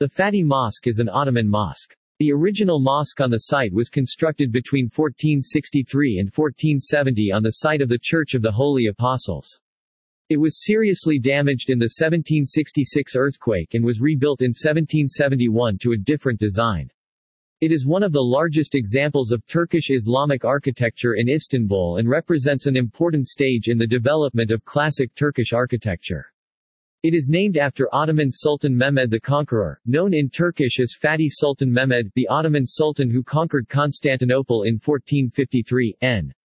The Fatih Mosque is an Ottoman mosque. The original mosque on the site was constructed between 1463 and 1470 on the site of the Church of the Holy Apostles. It was seriously damaged in the 1766 earthquake and was rebuilt in 1771 to a different design. It is one of the largest examples of Turkish Islamic architecture in Istanbul and represents an important stage in the development of classic Turkish architecture. It is named after Ottoman Sultan Mehmed the Conqueror, known in Turkish as Fatih Sultan Mehmed, the Ottoman Sultan who conquered Constantinople in 1453, n.